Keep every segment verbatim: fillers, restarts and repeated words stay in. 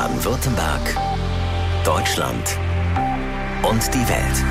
Baden-Württemberg, Deutschland und die Welt.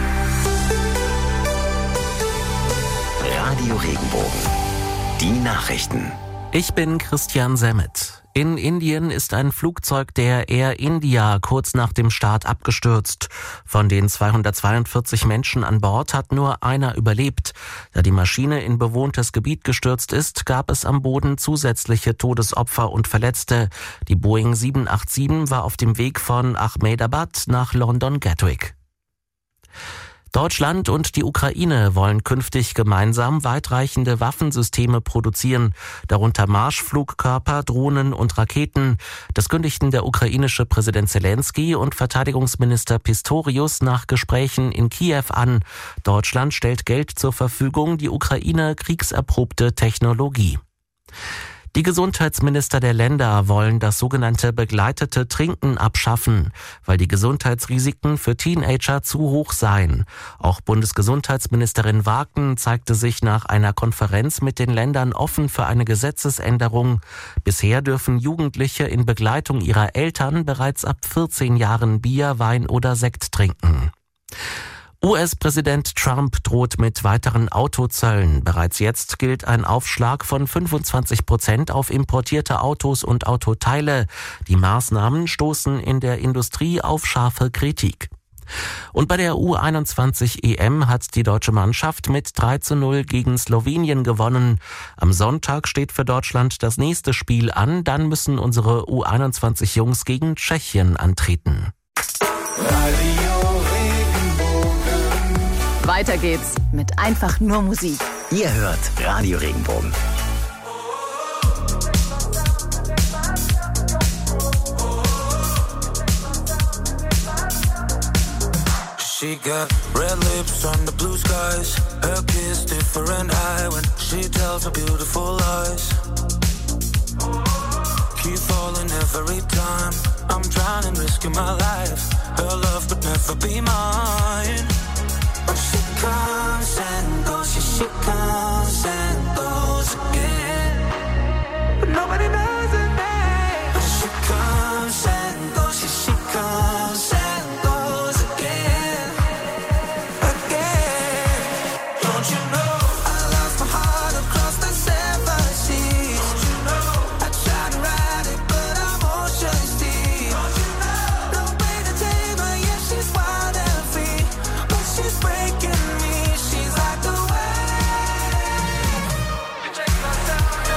Radio Regenbogen. Die Nachrichten. Ich bin Christian Semmet. In Indien ist ein Flugzeug der Air India kurz nach dem Start abgestürzt. Von den zweihundertzweiundvierzig Menschen an Bord hat nur einer überlebt. Da die Maschine in bewohntes Gebiet gestürzt ist, gab es am Boden zusätzliche Todesopfer und Verletzte. Die Boeing sieben acht sieben war auf dem Weg von Ahmedabad nach London Gatwick. Deutschland und die Ukraine wollen künftig gemeinsam weitreichende Waffensysteme produzieren, darunter Marschflugkörper, Drohnen und Raketen. Das kündigten der ukrainische Präsident Zelensky und Verteidigungsminister Pistorius nach Gesprächen in Kiew an. Deutschland stellt Geld zur Verfügung, die Ukraine kriegserprobte Technologie. Die Gesundheitsminister der Länder wollen das sogenannte begleitete Trinken abschaffen, weil die Gesundheitsrisiken für Teenager zu hoch seien. Auch Bundesgesundheitsministerin Wagen zeigte sich nach einer Konferenz mit den Ländern offen für eine Gesetzesänderung. Bisher dürfen Jugendliche in Begleitung ihrer Eltern bereits ab vierzehn Jahren Bier, Wein oder Sekt trinken. U S-Präsident Trump droht mit weiteren Autozöllen. Bereits jetzt gilt ein Aufschlag von fünfundzwanzig Prozent auf importierte Autos und Autoteile. Die Maßnahmen stoßen in der Industrie auf scharfe Kritik. Und bei der U einundzwanzig E M hat die deutsche Mannschaft mit drei zu null gegen Slowenien gewonnen. Am Sonntag steht für Deutschland das nächste Spiel an. Dann müssen unsere U einundzwanzig Jungs gegen Tschechien antreten. Weiter geht's mit einfach nur Musik. Ihr hört Radio Regenbogen. She got red lips on the blue skies. Her kiss different high when she tells her beautiful lies. Keep falling every time I'm trying and risking my life. Her love could never be mine. But she comes and goes, yeah, she comes and goes again. But nobody knows her name. But she comes and goes, yeah, she comes and goes again, again. Don't you know I lost my heart across the seven seas? Don't you know I tried to ride it, but I'm ocean's deep. Don't you know no way to tame her, yeah, she's wild and free. But she's breaking me, she's like the wave. You take my time, you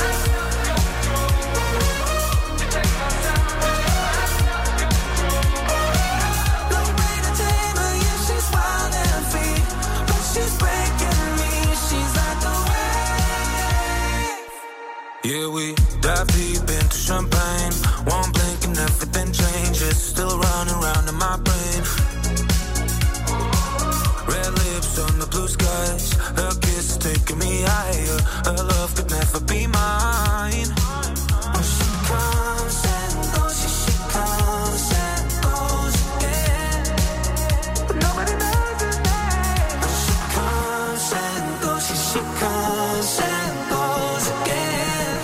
take my time. No way to tame her, yeah, she's wild and free. But she's breaking me, she's like the wave. Yeah, we dive deep into champagne. One blink and everything changes. Still running around in my brain. Red lips on the blue skies. Her kiss is taking me higher. Her love could never be mine. But she comes and goes, yeah, she comes and goes again. But nobody knows her name. But she comes and goes, yeah, she comes and goes again,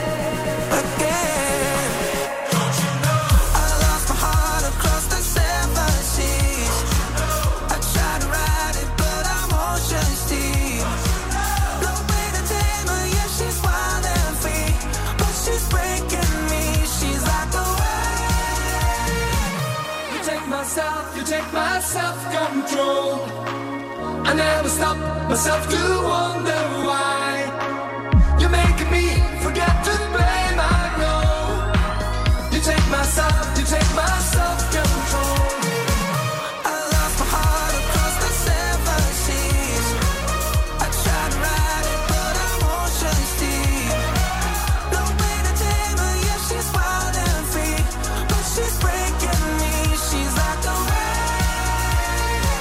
again. Don't you know I lost my heart across the seven seas? I tried to ride it, but I'm ocean's deep. No way to tame her, yeah, she's wild and free. But she's breaking me, she's like a wave. You take my self, you take my self-control. I never stop myself to wonder why. You're making me forget to blame I know. You take my self, you take my self-control. I lost my heart across the seven seas. I tried to ride it, but I'm ocean's deep. No way to tame her, yeah, she's wild and free. But she's breaking me, she's like a wave.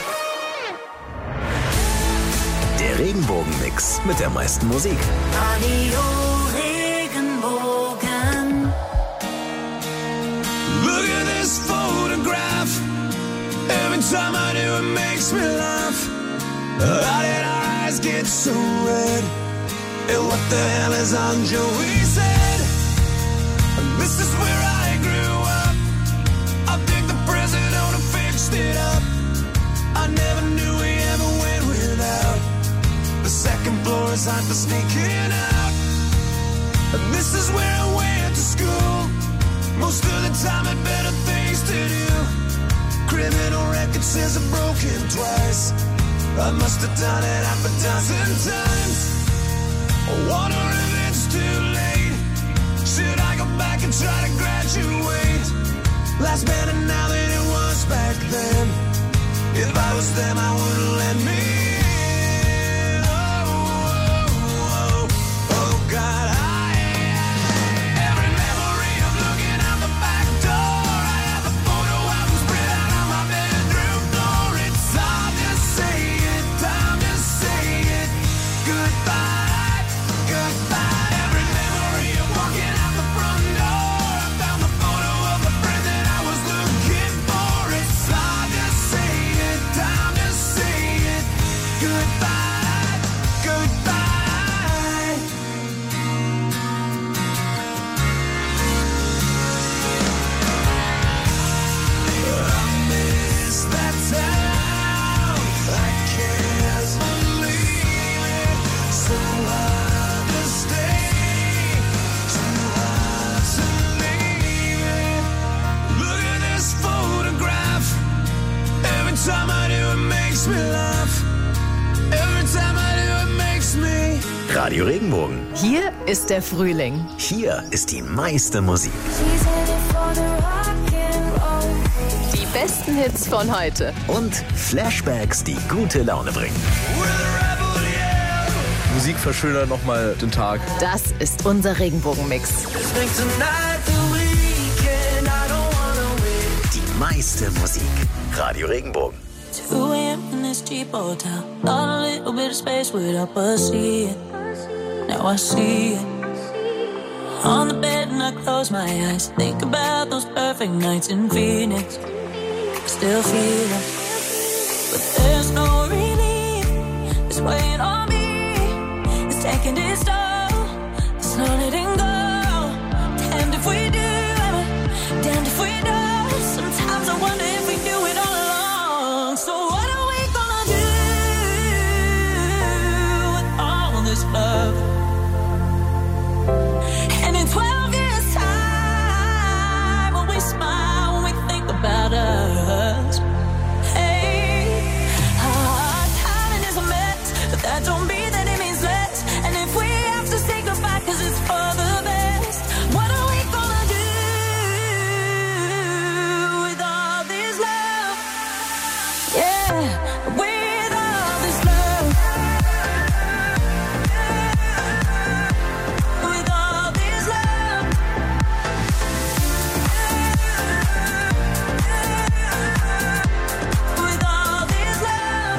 Der Regenbogen-Mix mit der meisten Musik. Radio Regenbogen. Look at this photograph. Every time I do, it makes me laugh. How did our eyes get so red? And what the hell is on Joey's head? This is where I grew up. was hot for sneaking out. And this is where I went to school. Most of the time had better things to do. Criminal record says I've broken twice. I must have done it half a dozen times. I wonder if it's too late. Should I go back and try to graduate? Life's better now than it was back then. If I was them, I wouldn't let me in. Oh, oh, oh, oh God, I every memory of looking out the back door. I have a photo album spread out on my bedroom floor. It's hard to say it, time to say it. Goodbye, goodbye. Every memory of walking out the front door. I found the photo of the friend that I was looking for. It's hard to say it, time to say it. Goodbye, goodbye. I miss that town. I can't believe it. So hard to stay, too hard to leave it. Look at this photograph. Every time I do, it makes me laugh. Every time I do, it makes me. Radio Regenbogen. Hier ist der Frühling. Hier ist die meiste Musik. Die besten Hits von heute. Und Flashbacks, die gute Laune bringen. Musik verschönert nochmal den Tag. Das ist unser Regenbogenmix. Die meiste Musik. Radio Regenbogen. two a.m. in this cheap hotel. Thought a little bit of space would help us see it. Now I see it. On the bed and I close my eyes. Think about those perfect nights in Phoenix. Still feel it. But there's no relief. It's weighing on me. It's taking its toll. It's not letting go. Damned if we do. Damned if we don't. Sometimes I wonder if we do it all along. So what are we gonna do with all this love? And in twelve years' time, when we smile, when we think about us, hey, our timing is a mess, but that don't mean that it means less. And if we have to say goodbye, cause it's for the best, what are we gonna do with all this love? Yeah, with all this love. With all this love. With all this love.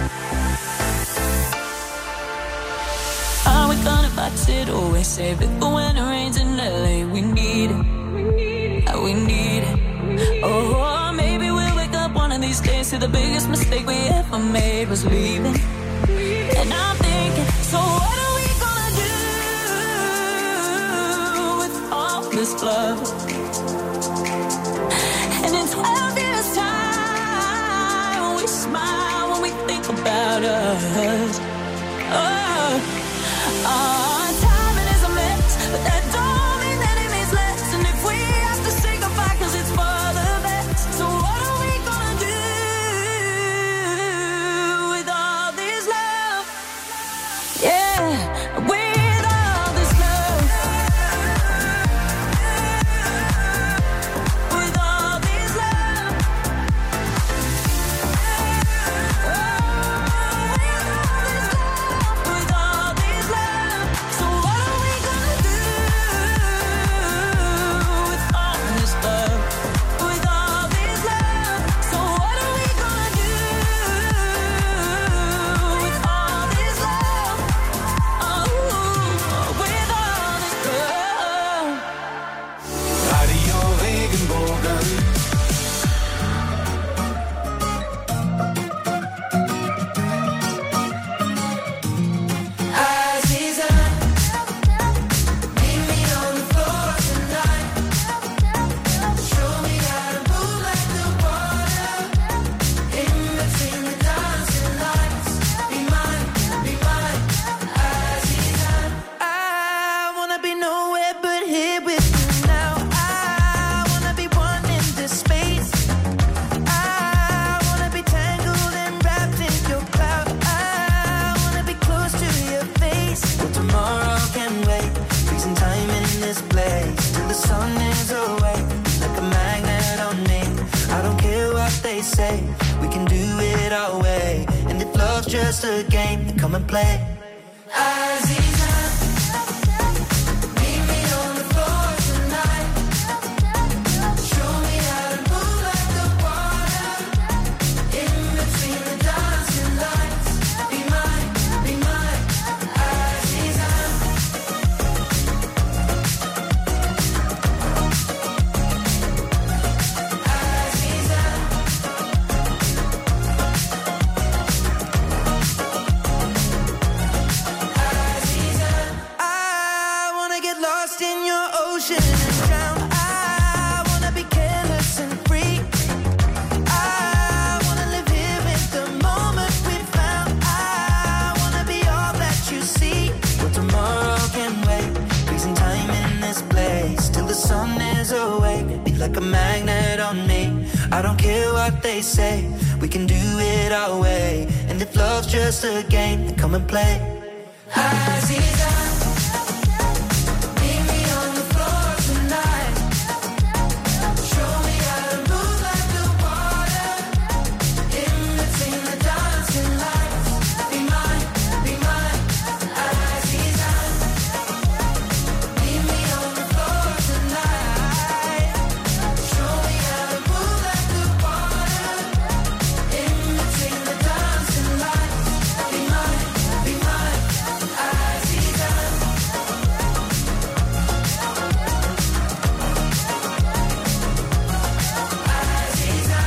Are we gonna box it or save it for when it rains in L A? We need it. Uh, We need it. Oh, maybe we'll wake up one of these days to the biggest mistake we ever made was leaving. And I'm thinking, so what are we gonna do with all this love? And in twelve years' time, when we smile, when we think about us, oh, our timing is a mess, but that don't mean that it means less. And if we have to say goodbye, cause it's for the best, so what are we gonna do with all this love? Yeah, with all this love. With all this love. just a game, come and play. Aziza, meet me on the floor tonight. Show me how to move like the water. In between the dancing lights. Be mine, be mine, Aziza. Aziza. I wanna get lost in your ocean and drown. I wanna be careless and free. I wanna live here in the moment we found. I wanna be all that you see. But tomorrow can wait. Freezing time in this place till the sun is awake. Be like a magnet on me. I don't care what they say. We can do it our way. And if love's just a game, then come and play. Aziza, meet me on the floor tonight. Show me how to move like the water. In between the dancing lights. Be mine, be mine, Aziza. Meet me on the floor tonight. Show me how to move like the water. In between the dancing lights. Be mine, be mine, Aziza. Aziza.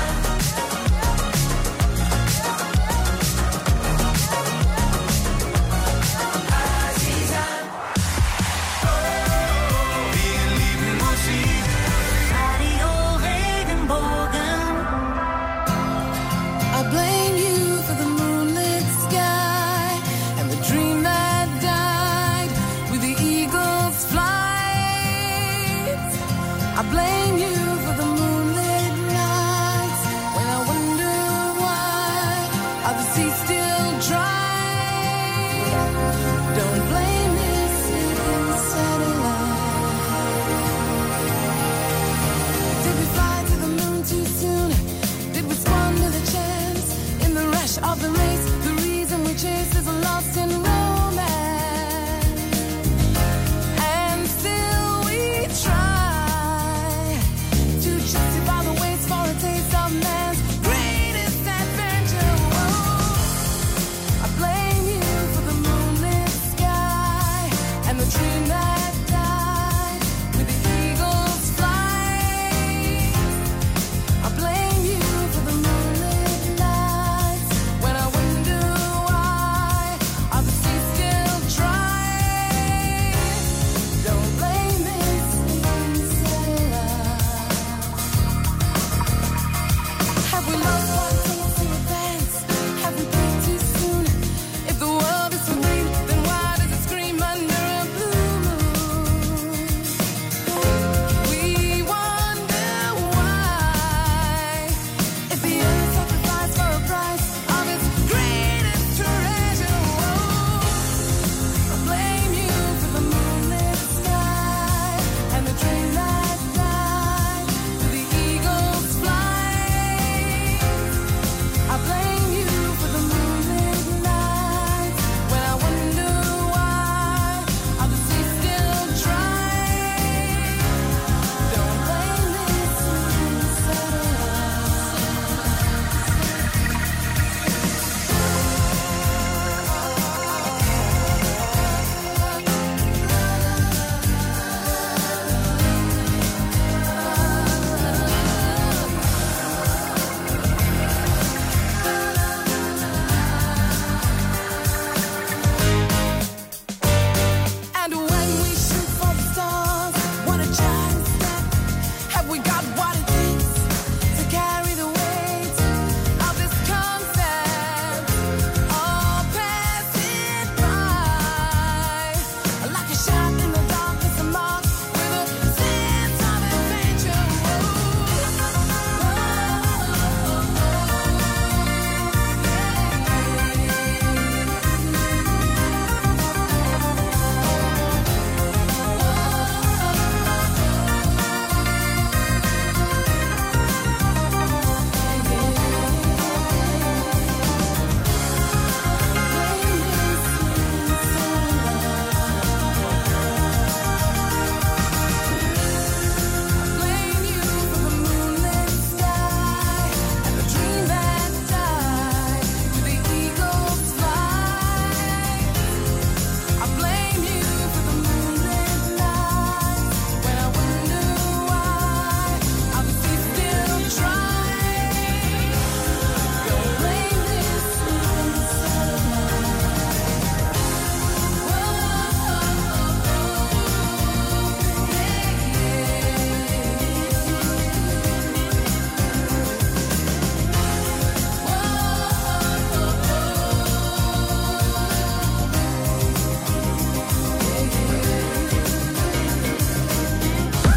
Aziza. Wir lieben Musik. Radio Regenbogen. I blame you for the moonlit sky and the dream that died with the eagle's flight. I blame you for the moonlit nights when I wonder why are the seas still dry. Don't blame this sleeping satellite. Did we fly to the moon too soon? Did we squander the chance in the rush of the race? The reason we chase is lost in romance. And still we try to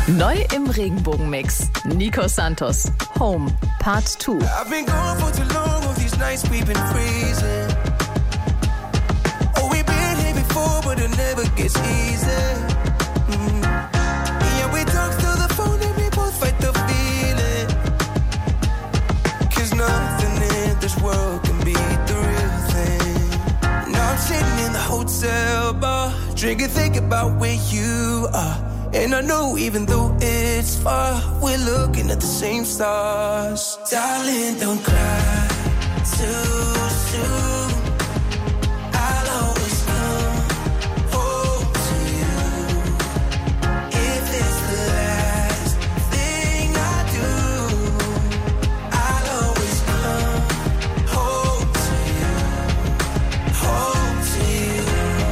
Neu im Regenbogenmix. Nico Santos, Home, Part zwei. I've been gone for too long, all these nights we've been freezing. Oh, we've been here before, but it never gets easy. Mm. Yeah, we talk through the phone and we both fight the feeling. Cause nothing in this world can beat the real thing. Now I'm sitting in the hotel bar, drinking, thinking about where you are. And I know even though it's far, we're looking at the same stars. Darling, don't cry too soon. I'll always come home to you. If it's the last thing I do, I'll always come home to you. Home to you.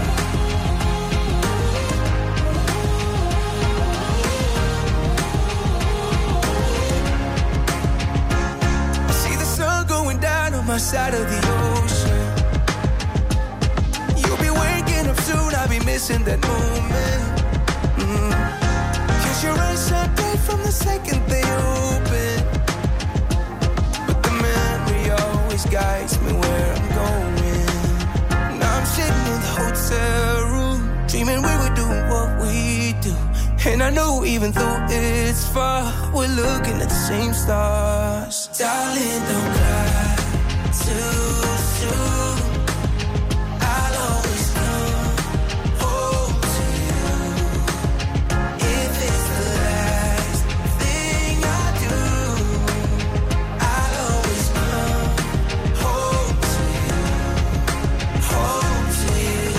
My side of the ocean. You'll be waking up soon, I'll be missing that moment. Mm. Cause your eyes shine bright from the second they open. But the memory always guides me where I'm going. Now I'm sitting in the hotel room, dreaming we were doing what we do. And I know even though it's far, we're looking at the same stars. Darling, don't cry too soon. I'll always come home to you. If it's the last thing I do, I'll always come home to you. Home to you.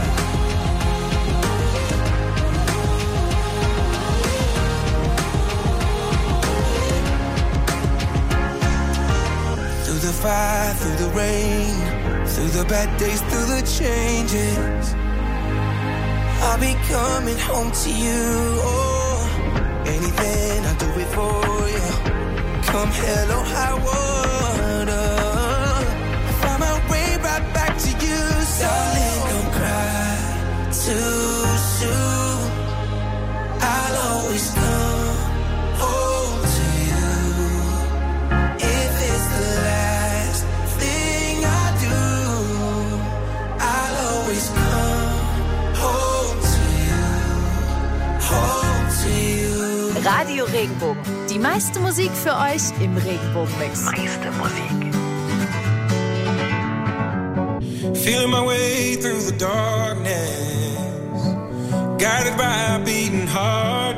Through the fire, through the rain, through the bad days, through the changes, I'll be coming home to you. Oh, anything I'll do it for you. Come hell or high water, I'll find my way right back to you. So darling, don't cry too soon. I'll always come home to you. If it's the last thing I do, I'll always come home to you. Home to you. Radio Regenbogen. Die meiste Musik für euch im Regenbogenmix. Meiste Musik. Feeling my way through the darkness, guided by a beating heart.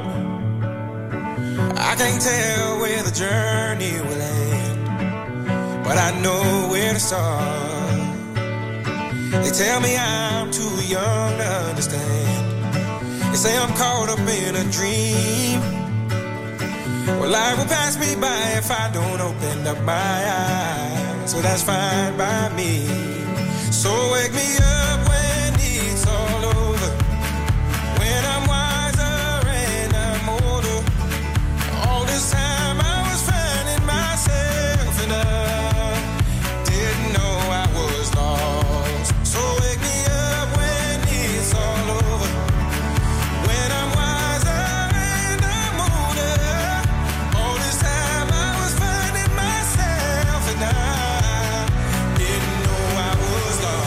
I can't tell where the journey will end, but I know where to start. They tell me I'm too young to understand. They say I'm caught up in a dream. Well, life will pass me by if I don't open up my eyes. So that's fine by me. So wake me up when it's all over, when I'm wiser and I'm older. All this time I was finding myself and I didn't know I was lost. So wake me up when it's all over, when I'm wiser and I'm older. All this time I was finding myself and I didn't know I was lost.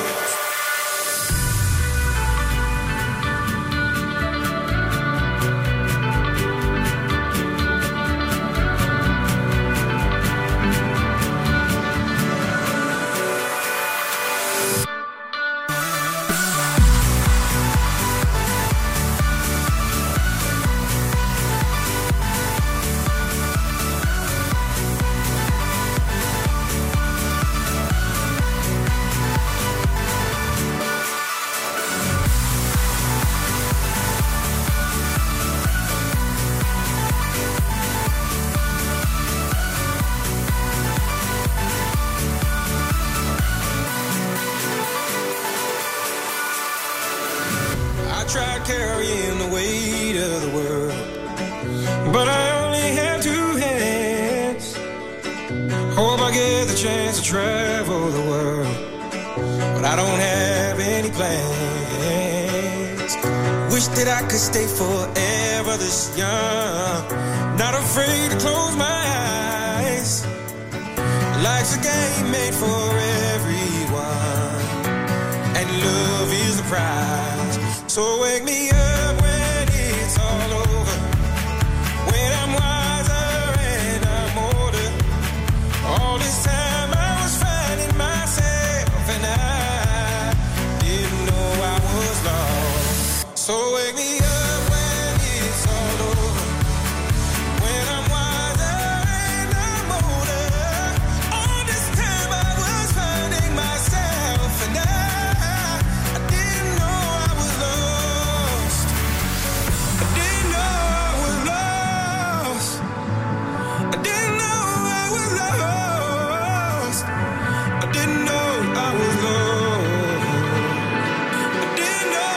I tried carrying the weight of the world, but I only had two hands. Hope I get the chance to travel the world, but I don't have any plans. Wish that I could stay forever this young, not afraid to close my eyes. Life's a game made for everyone, and love is the prize. So wake me up when it's all over, when I'm wiser and I'm older. All this time I was finding myself, and I didn't know I was lost. So wake me up when it's all over, when I'm wiser and I'm older. All this time I was finding myself, and I, I didn't know I was lost. I didn't know I was lost. I didn't know I was lost. I didn't know I was lost. I didn't know.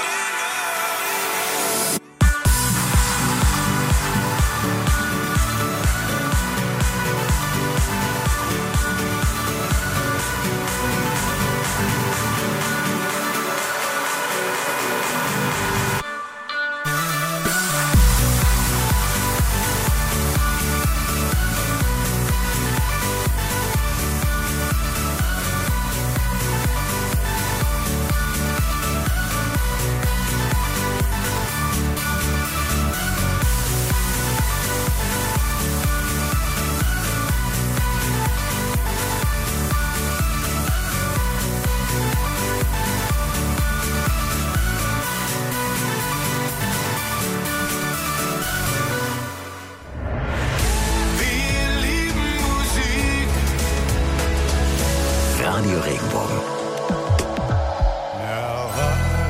Radio Regenbogen. Now I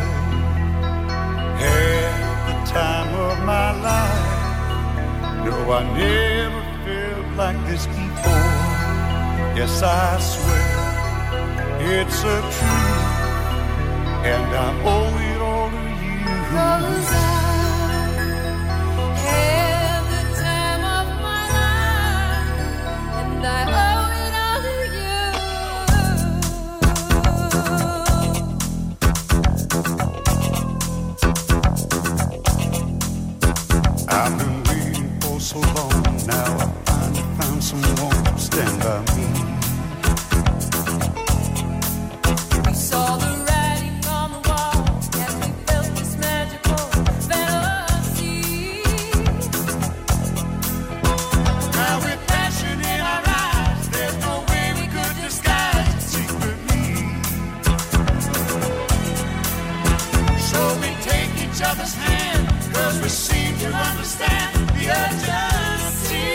had the time of my life. No, I never felt like this before. Yes, I swear it's a truth, and I owe it all to you. 'Cause I had the time of my life, and I owe it all to you. I've been waiting for so long. Now I finally found someone to stand by me. We saw the writing on the wall, and we felt this magical fantasy. Now with passion in our eyes, there's no way we could disguise it secretly. So we take each other's hand, 'cause we seem to understand the urgency.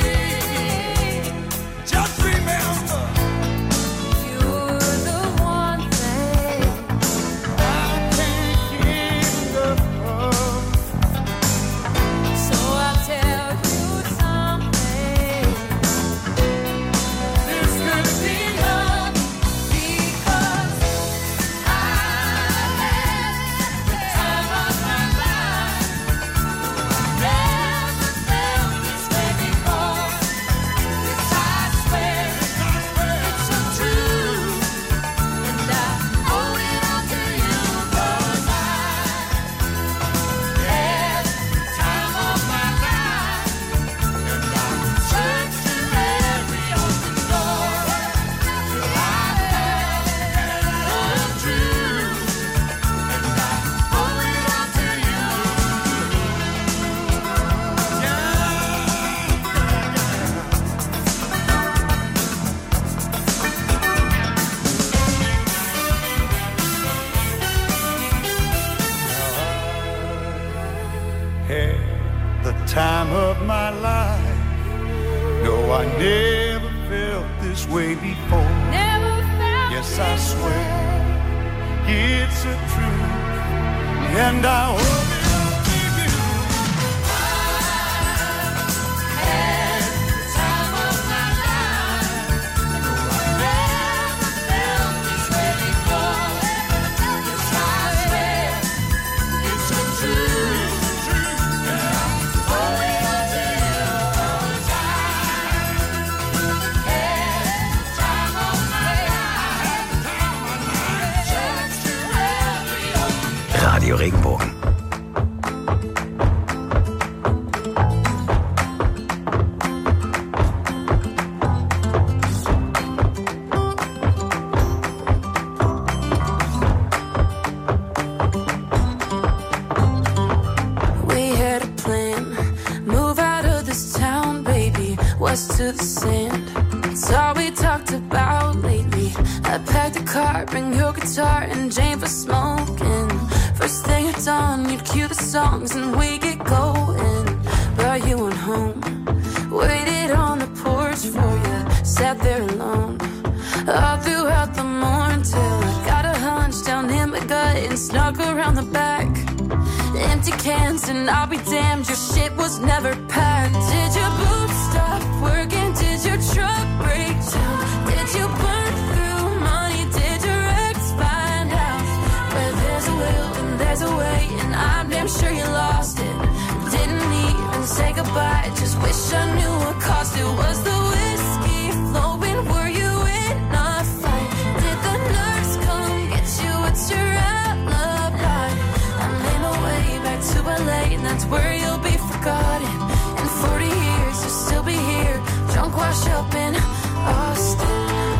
Just remember, You're the one thing I can't give up. So I'll tell you something. This could be love, Because I had the time of my life. Never felt this way before. Yes, I swear it's so true. And I owe it all to you. 'Cause I had the time of my life. And I searched through every open door till I found the truth. And I owe it all to you. had the time of my life. No, I never felt this way before. Never felt Yes, I this swear way. it's a truth, and I owe it all to you. Had the time of my life. Never felt this way before. Yes, I swear it's a truth. And I owe it all to you. 'Cause I had the time of my life. Searched through every open Radio Regenbogen. us to the sand. It's all we talked about lately. I packed a car, bring your guitar and Jane for smoking. First thing at dawn, you'd cue the songs and we get going. But you went home, waited on the porch for you, sat there alone all throughout the morning till I got a hunch down in my gut and snuck around the back. Empty cans and I'll be damned, your shit was never packed. Did your boots stop working? Did your truck break down? Did you burn through money? Did your ex find out? Where there's a will and there's a way, and I'm damn sure you lost it. Didn't even say goodbye, just wish I knew what cost it. Was the whiskey flowing? Were you in a fight? Did the nurse come get you? What's your alibi? I'm in a way back to L A, and that's where you'll be forgotten. In forty years you'll still be here, drunk, washed up in Austin.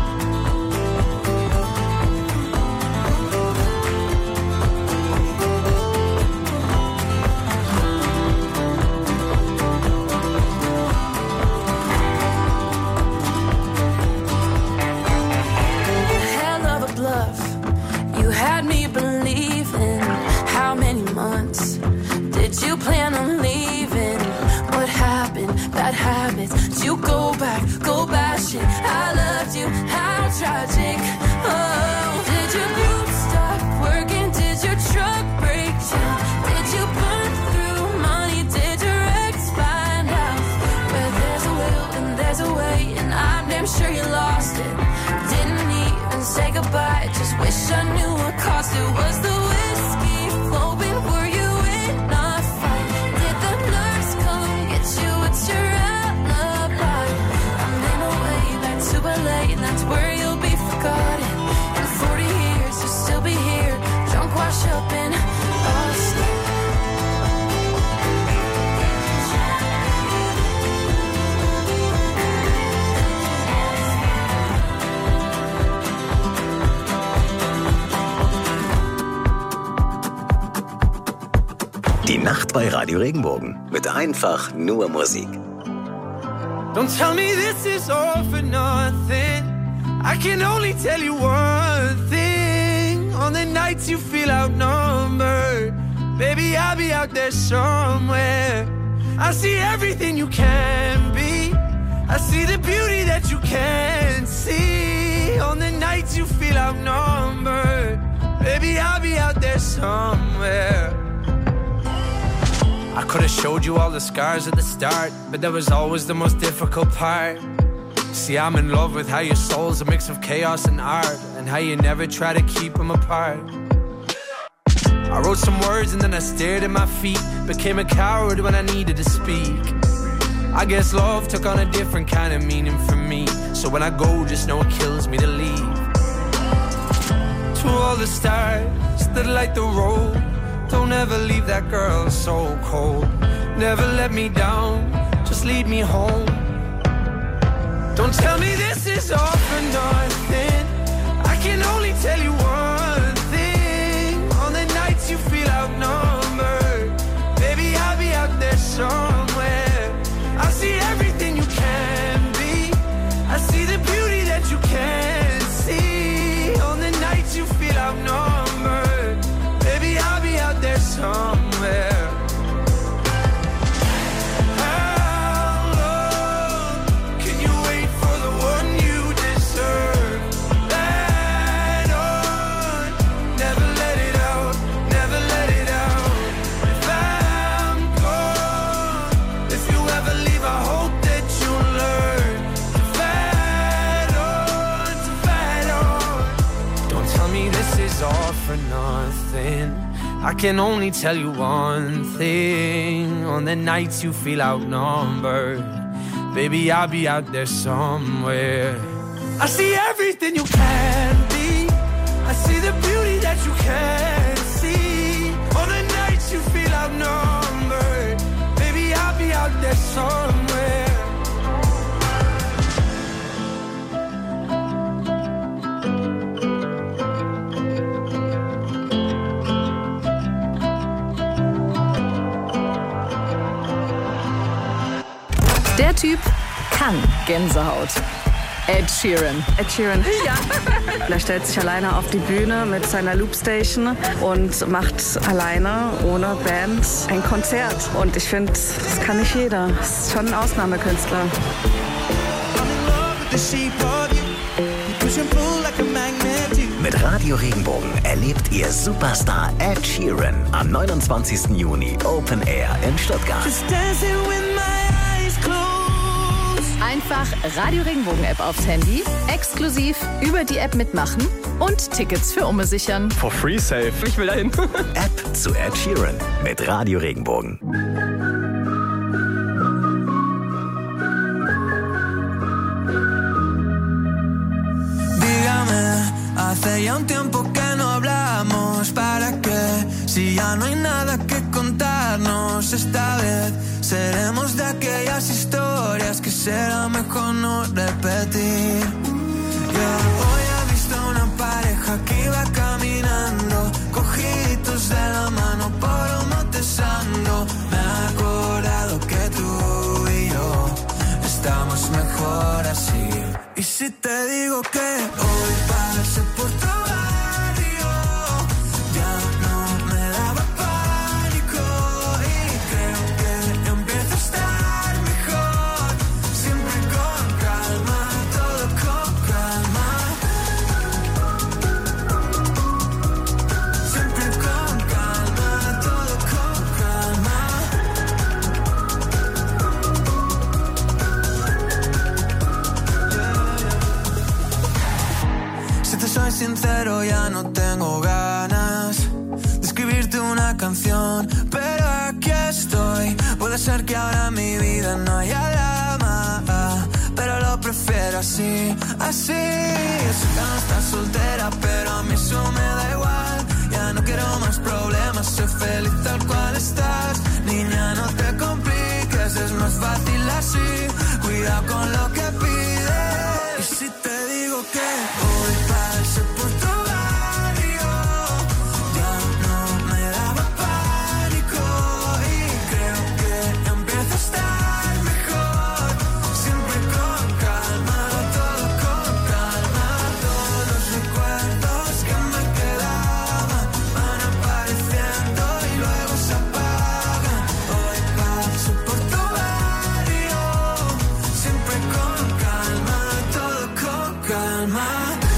Had me believing. How many months did you plan on leaving? What happened? Bad habits. Did you go back, go bashing? I loved you, how tragic. Oh, did your group stop working? Did your truck break down? Did you burn through money? Did your ex find out? Where there's a will and there's a way, and I'm damn sure you lost it. Didn't even say goodbye, just wish I knew what cost it. Was the whiskey flowing? Were you in a fight? Did the nurse come get you? What's your alibi? I'm in a way back to L A, and that's where you'll be forgotten. In forty years you'll still be here, drunk, wash up in Austin. Die Nacht bei Radio Regenbogen mit einfach nur Musik. Don't tell me this is all for nothing. I can only tell you one thing. On the nights you feel outnumbered, baby, I'll be out there somewhere. I see everything you can be. I see the beauty that you can't see. On the nights you feel outnumbered, baby, I'll be out there somewhere. I could have showed you all the scars at the start, but that was always the most difficult part. See, I'm in love with how your soul's a mix of chaos and art, and how you never try to keep them apart. I wrote some words and then I stared at my feet, became a coward when I needed to speak. I guess love took on a different kind of meaning for me, so when I go, just know it kills me to leave. To all the stars that light the road, don't ever leave that girl so cold. Never let me down, just lead me home. Don't tell me this is all for nothing. I can only tell you one thing. On the nights you feel outnumbered, baby, I'll be out there somewhere. I see everything you can be. I see the beauty that you can't see. On the nights you feel outnumbered, baby, I'll be out there somewhere. How long can you wait for the one you deserve? Let on, never let it out, never let it out. If I'm gone, if you ever leave, I hope that you learn to fight on, to fight on. Don't tell me this is all for nothing. I can only tell you one thing. On the nights you feel outnumbered, baby, I'll be out there somewhere. I see everything you can be. I see the beauty that you can't see. On the nights you feel outnumbered, baby, I'll be out there somewhere. Der Typ kann Gänsehaut. Ed Sheeran. Ed Sheeran. Ja. Er stellt sich alleine auf die Bühne mit seiner Loopstation und macht alleine, ohne Band, ein Konzert. Und ich finde, das kann nicht jeder. Das ist schon ein Ausnahmekünstler. Mit Radio Regenbogen erlebt ihr Superstar Ed Sheeran am neunundzwanzigsten Juni Open Air in Stuttgart. Einfach Radio Regenbogen App aufs Handy, exklusiv über die App mitmachen und Tickets für Umme sichern. For free safe. Ich will dahin. App zu Ed Sheeran mit Radio Regenbogen. Dígame, hace ya un tiempo que no hablamos. ¿Para qué? Si ya no hay nada que contarnos esta vez. Seremos de aquellas historias que será mejor no repetir. Yo hoy he visto una pareja que iba caminando, cogiditos de la mano por un monte santo. Me he acordado que tú y yo estamos mejor así. Y si te digo que hoy pasé por tu barrio, ya no me daba pánico y creo que empiezo a estar mejor. Siempre con calma, todo con calma. Siempre con calma, todo con calma. Si te soy sincero, ya no tengo ganas de escribirte una canción, pero aquí estoy. Puede ser que ahora en mi vida no haya drama, pero lo prefiero así, así. Yo sé que no estás soltera, pero a mí eso me da igual. Ya no quiero más problemas, soy feliz tal cual estás. Niña, no te compliques, es más fácil así. Cuidado con lo que pides. Y si te digo que hoy pasé por tu barrio, ya no me daba pánico y creo que empiezo a estar mejor. Siempre con calma, todo con calma. Todos los recuerdos que me quedaban van apareciendo y luego se apagan. Hoy paso por tu barrio, siempre con calma, todo con calma.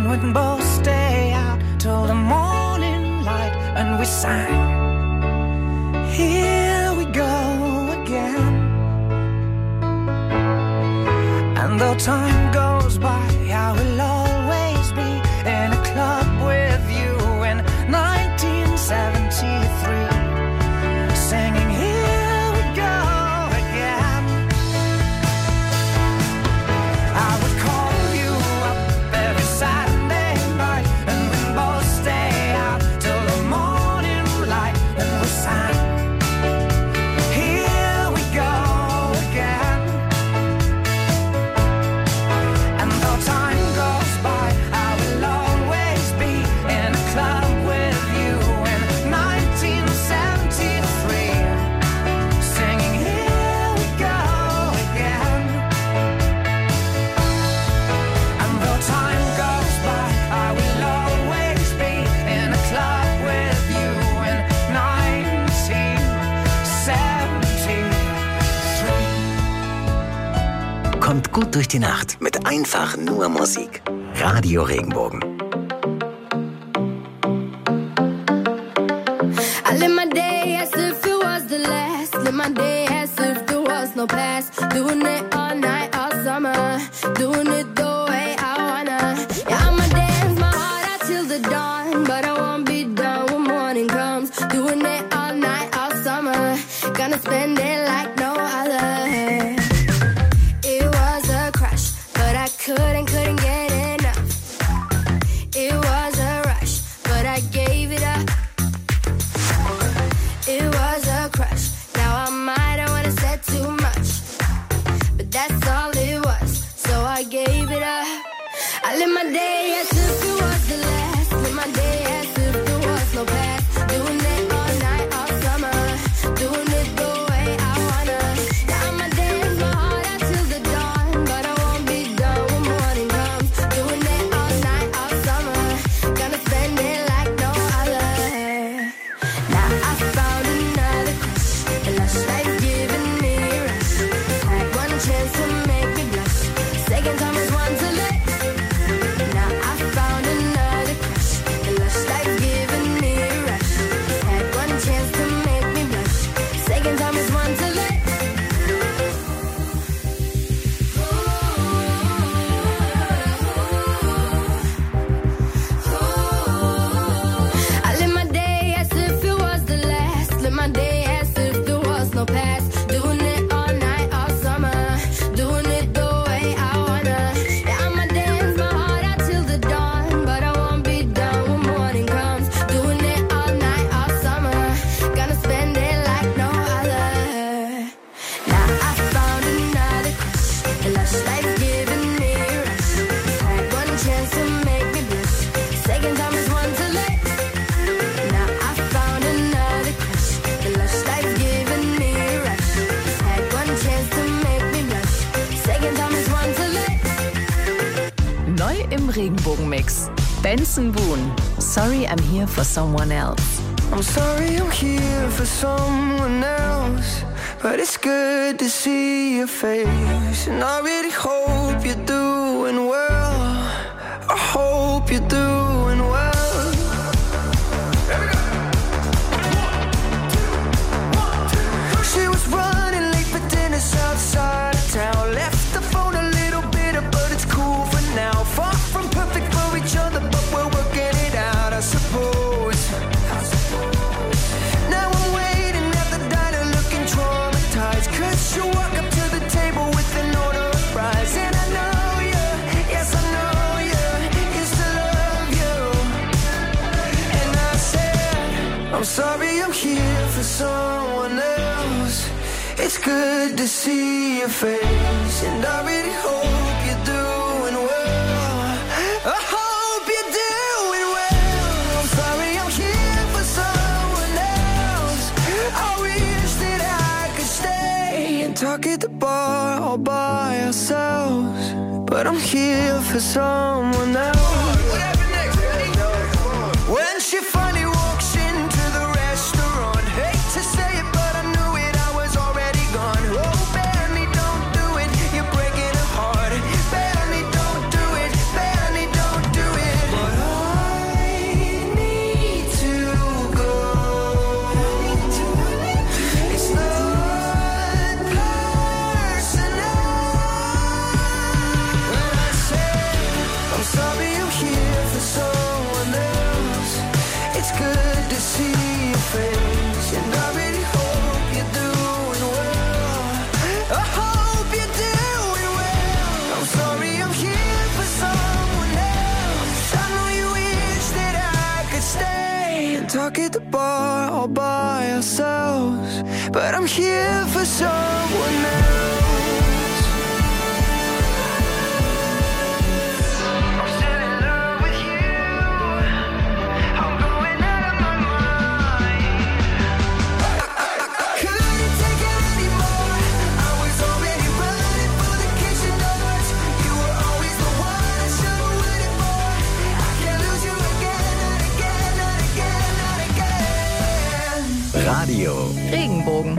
we'd both stay out till the morning light, and we sang, here we go again. And though time goes by, I will always be in a club with you in nineteen seventy-three, singing here we go again. I would call you up every Saturday night, and we'd both stay out till the morning light, and we sang, here we go again. And though time goes by, I will always be in a club with you in nineteen seventy-three, singing here we go again. And though time goes by, I will always be in a club with you in nineteen seventy-three. Kommt gut durch die Nacht mit einfach nur Musik. Radio Regenbogen. I live my day as if it was the last. Live my day as if there was no past. Doing it all night, all summer. Doing it the way I wanna. Yeah, I'ma dance my heart out till the dawn, but I won't be done when morning comes. Doing it all night, all summer. Gonna spend it like no other. It was a crush, but I couldn't, couldn't get enough. It was a rush, but I gave it up. It was a crush. Now I might have wanna said too much, but that's all it was. So I gave it up. I live my day as if it was the last. Live my day as if there was no past. Doing it all night, all summer. Doing it the way I wanna. Yeah, I'ma dance my heart out till the dawn, but I won't be done when morning comes. Doing it all night, all summer. Gonna spend it like no other. Now I found another crush. The lush life giving me a rush. Had one chance to make me blush. Second time is one to let. Now I found another crush. The lush life giving me a rush. Had one chance to make me blush. Second time is one to let. I live my day as if it was the last. Live my day as if there was no past. Doing it all night, all summer. Doing it the way I wanna. Yeah, I'ma dance my heart out till the dawn, but I won't be done when morning comes. Doing it all night, all summer. Gonna spend it like no other. Now I found another crush. The lush life giving me a rush. Had one chance to make me blush. Second time is one to let. Now I found another crush. The lush life giving me a rush. Had one chance to make me blush. Second time is one to let. Neu im Regenbogenmix. Benson Boone. Sorry, I'm here for someone else. I'm sorry I'm here for someone else, but it's good to see your face. And I really hope you're doing well. I hope you're doing well. She was running late for dinner outside of town. Left the phone a little bitter, but it's cool for now. Far from perfect for each other, but we're working it out, I suppose. Now I'm waiting at the diner looking traumatized, 'cause she walk up to the table with an order of fries. And I know you, yes I know you, used to love you. And I said, I'm sorry I'm here for someone else. It's good to see your face, and I really hope you're doing well. I hope you're doing well. I'm sorry I'm here for someone else. I wish that I could stay and talk at the bar all by ourselves, but I'm here for someone else. When she finally walks into the restaurant, hate to say it, but I knew it, I was already gone. Oh, Benny, don't do it, you're breaking her heart. Benny, don't do it, Benny, don't do it. talk at the bar all by ourselves, but I'm here for someone else. Radio Regenbogen.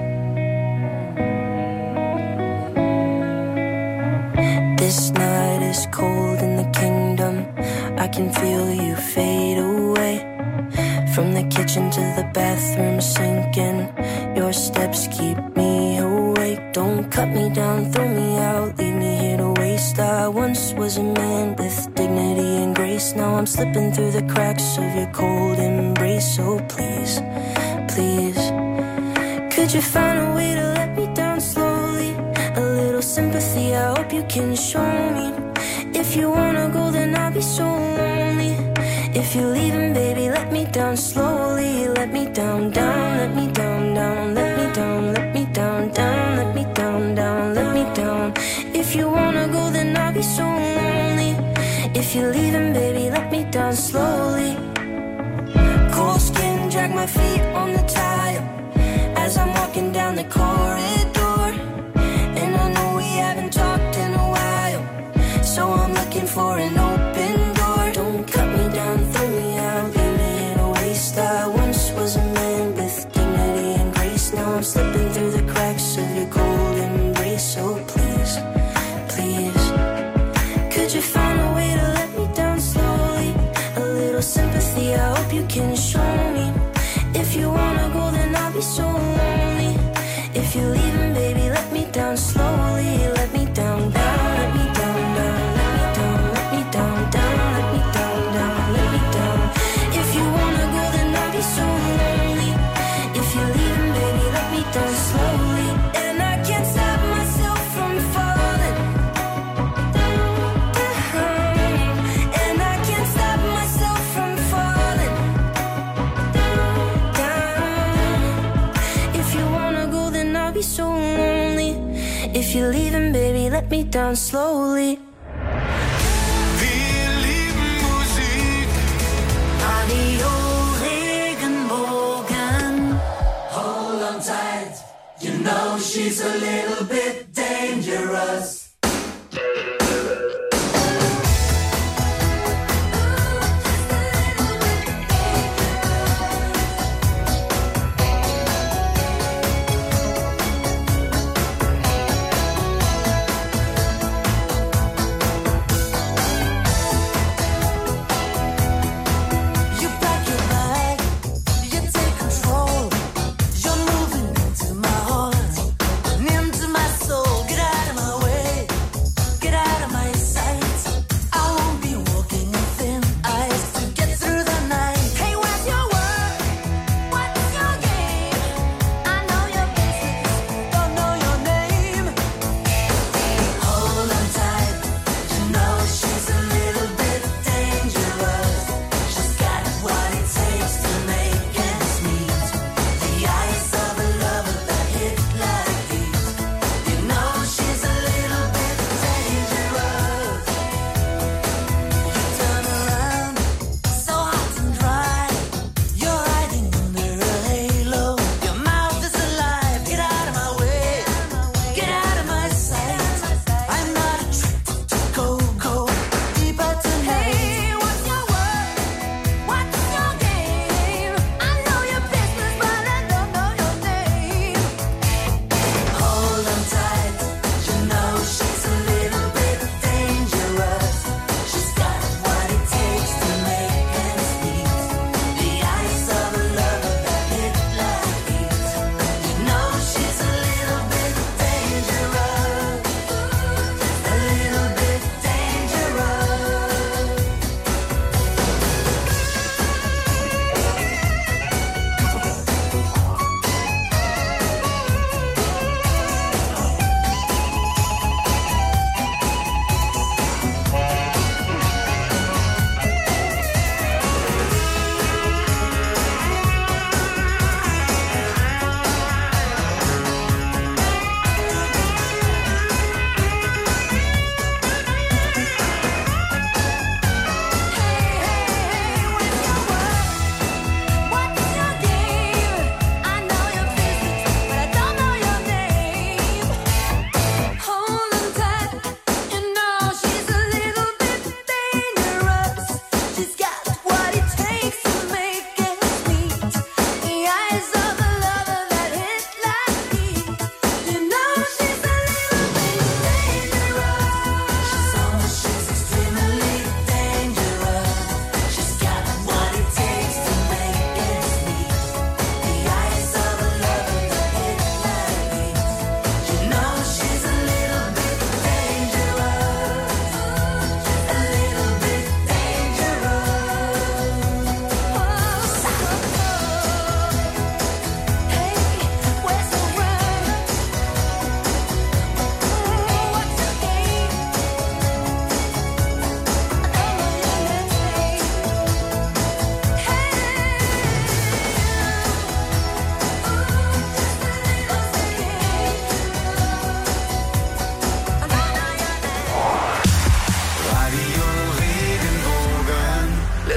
This night is cold in the kingdom. I can feel you fade away. From the kitchen to the bathroom sinking. Your steps keep me awake. Don't cut me down, throw me out, leave me here to waste. I once was a man with dignity and grace. Now I'm slipping through the cracks of your cold embrace. So please, please, could you find a way to let me down slowly? A little sympathy, I hope you can show me. If you wanna go, then I'll be so lonely. If you're leaving, baby, let me down slowly. Let me down, down, let me down, down, let me down, let me down, down, let me down, down, let me down. If you wanna go, then I'll be so lonely. If you're leaving, baby, let me down slowly. Cold skin, drag my feet on the tile as I'm walking down the corridor. And I know we haven't talked in a while, so I'm looking for an open door. Don't cut me down, throw me out, leave me here to waste. I once was a man with dignity and grace. Now I'm slipping through the cracks of your cold embrace. So please, please, could you find a way to let me down slowly? A little sympathy, I hope you can show me. If you wanna go, then I'll be so lonely. If you're leaving, baby, let me down slowly. Let me down, down, let me down, down, let me down, let me down, down, let me down, down, let me down. If you wanna go, then I'll be so lonely. If you're leaving, baby, let me down slowly. And I can't stop myself from falling down. And I can't stop myself from falling down. If you wanna go, then I'll be so lonely. If you're leaving, baby, let me down slowly. Wir lieben Musik. Radio Regenbogen. Hold on tight, you know she's a little bit dangerous. You pack your bag, you take control. You're moving into my heart and into my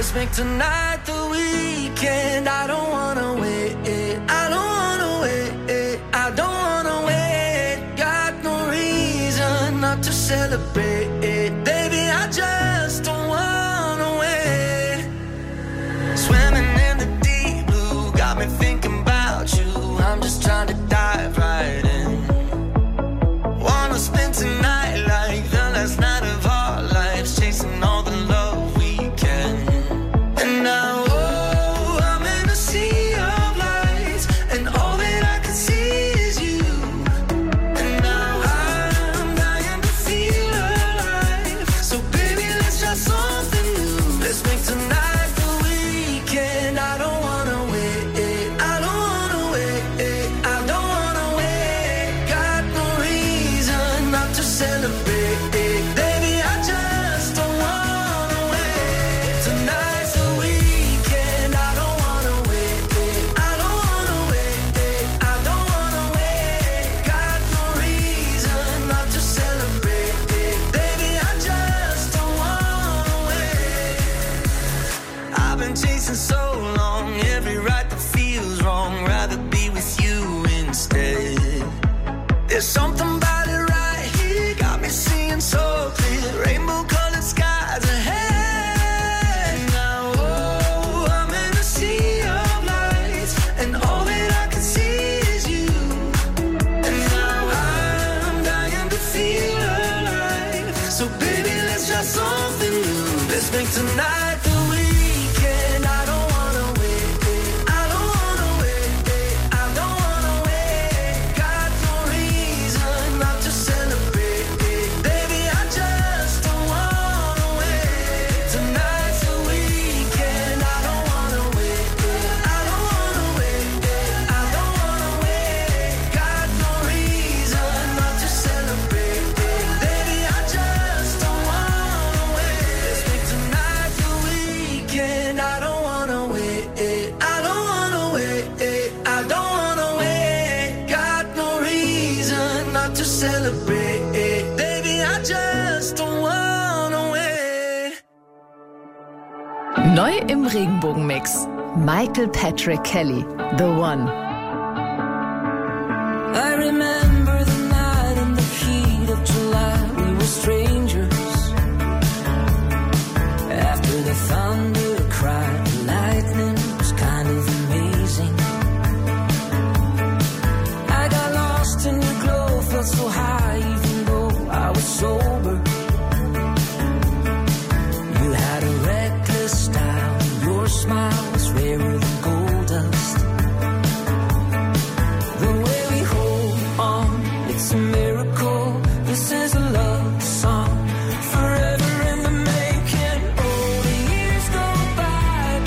Let's make tonight the weekend. I don't wanna wait. I don't wanna wait. I don't wanna wait. Got no reason not to celebrate. Baby, I just don't wanna wait. Swimming in the deep blue got me thinking about you. I'm just trying to dive right in. Wanna spend tonight like the last night of our lives, chasing all the love we can. And now, oh, I'm in a sea of lights, and all that I can see is you. And now I'm dying to feel alive. So baby, let's try something new. Let's make tonight the weekend. I don't wanna wait. I don't wanna wait. I don't wanna wait. Got no reason not to celebrate. Baby, I just don't wanna wait. Tonight's the weekend. I don't wanna wait. I don't wanna wait. I don't wanna wait. Got no reason not to celebrate. Baby, I just don't wanna wait. I've been chasing so long, every right that feels wrong. Rather be with you instead. There's something about it right here, got me seeing so clear. Rainbow colored skies ahead. Now, oh, I'm in a sea of lights, and all that I can see is you. And now I'm dying to feel alive. So baby, let's try something new. Let's make tonight the weekend. I don't wanna wait. I don't wanna wait. I don't wanna wait. Got no reason not to celebrate. Baby, I just don't wanna wait. Tonight's the weekend. I don't wanna wait. I don't wanna wait. I don't wanna wait. Got no reason not to celebrate. Baby, I just don't wanna wait. Let's make tonight the weekend. I don't wanna wait. I don't wanna wait. I don't wanna wait. Got no reason not to celebrate. Baby, I just don't wanna wait. Neu im Regenbogenmix. Michael Patrick Kelly, The One. I remember the night in the heat of July. We were strangers. After the thunder cried, the lightning was kind of amazing. I got lost in your glow, felt so high even though I was sober. You had a reckless style, your smile was rarer than gold dust. The way we hold on, it's a miracle. This is a love song, forever in the making. Oh, the years go by,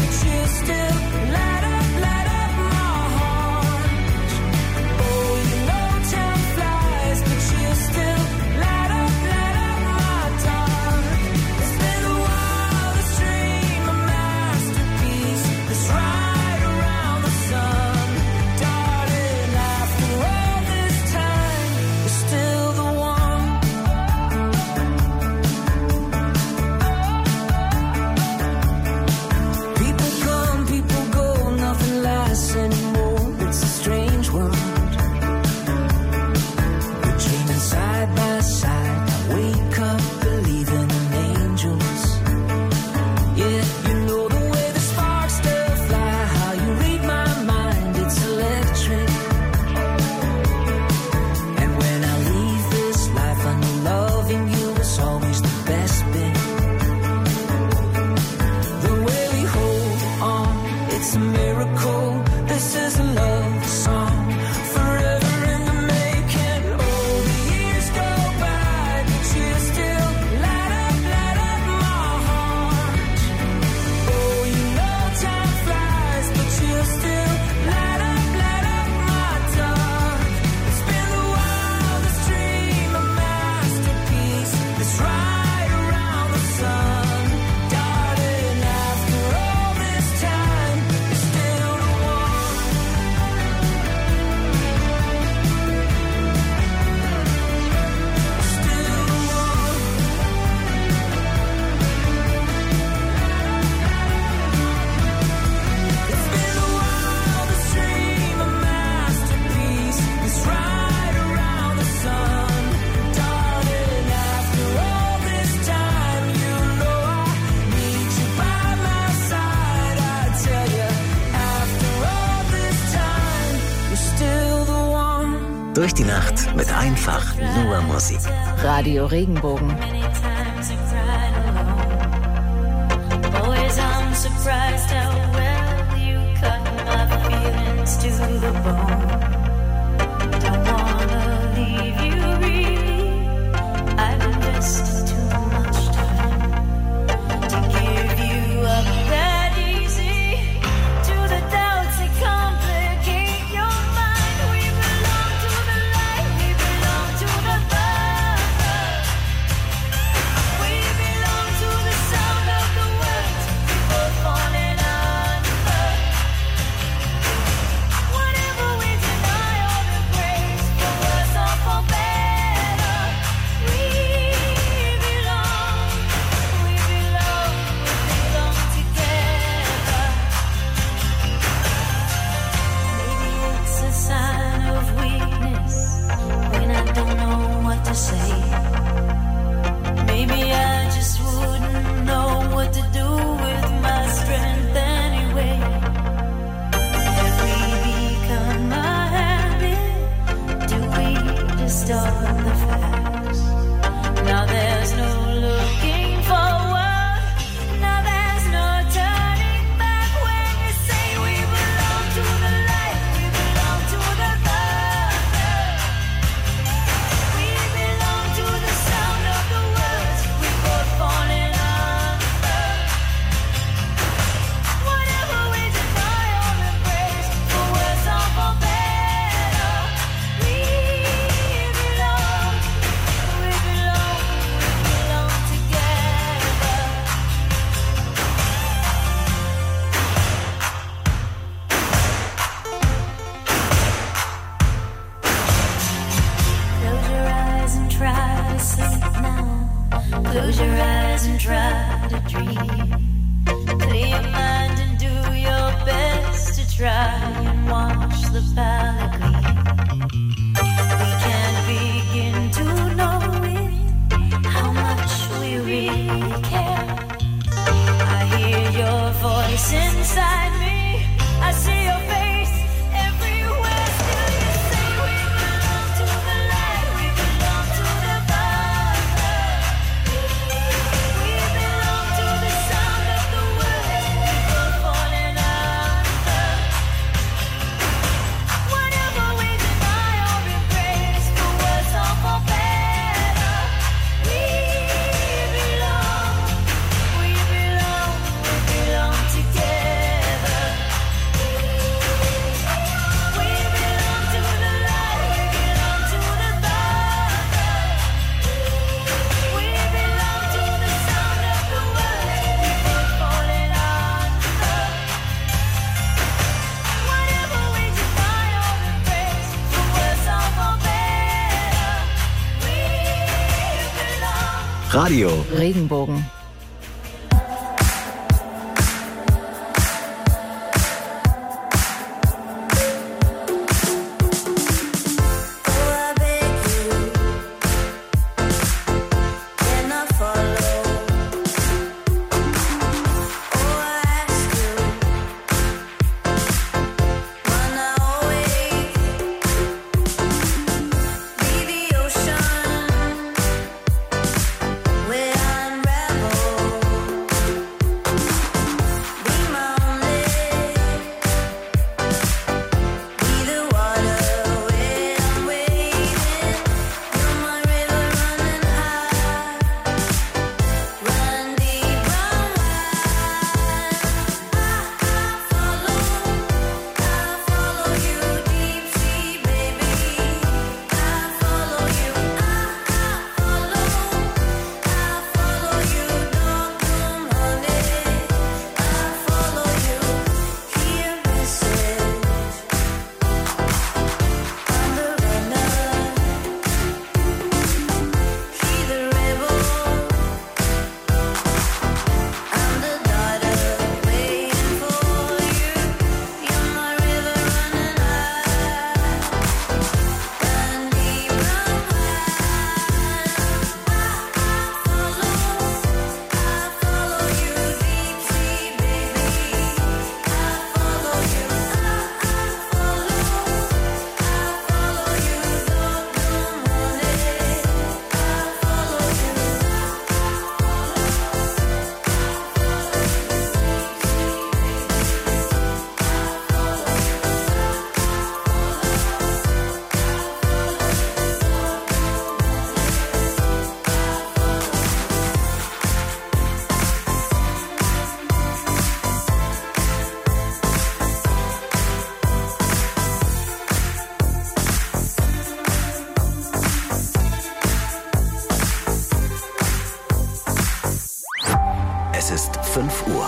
Durch die Nacht mit einfach nur Musik. Radio Regenbogen. Always I'm surprised how well you cut my feelings to the bone. Don't wanna leave you really. I've invested too much time to give you up that easy. To the doubts that complicate your mind. We belong to the light, we belong to the thunder. We belong to the sound of the words before falling under. Whatever we deny or embrace, for worse or for better, we belong, we belong, we belong together. Maybe it's a sign of weakness when I don't know what to say. Maybe I just wouldn't know what to do with my strength anyway. Have we become a habit? Do we distort the facts? Now there's no looking forward. Now there's no turning back when you say we belong to the light, we belong to the thunder. We belong to the sound of the words we both falling under. Whatever we deny or embrace, for worse or for better, we belong, we belong, we belong together. Close your eyes and try to sleep now. Close your eyes and try to dream. Clear your mind and do your best to try and watch the palette gleam. We can't begin to know it, how much we really care. I hear your voice inside me. I see your face everywhere. Still you say we belong to the light, we belong to the thunder. We belong to the sound of the words before falling under. Whatever we deny or embrace, for worse or for better, we belong, we belong, we belong together. We belong to the light, we belong to the thunder. We belong to the sound of the words before falling under. Whatever we deny or embrace, for worse or for better, we belong. Radio Regenbogen. Where unravel Es ist fünf Uhr.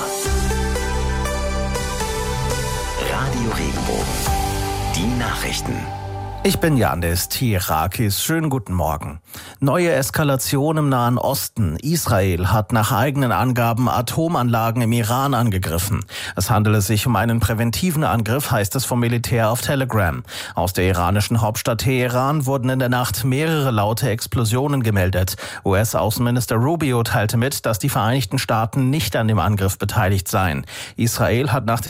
Radio Regenbogen. Die Nachrichten. Ich bin Janis Tirakis. Schönen guten Morgen. Neue Eskalation im Nahen Osten. Israel hat nach eigenen Angaben Atomanlagen im Iran angegriffen. Es handele sich um einen präventiven Angriff, heißt es vom Militär auf Telegram. Aus der iranischen Hauptstadt Teheran wurden in der Nacht mehrere laute Explosionen gemeldet. U S-Außenminister Rubio teilte mit, dass die Vereinigten Staaten nicht an dem Angriff beteiligt seien. Israel hat nach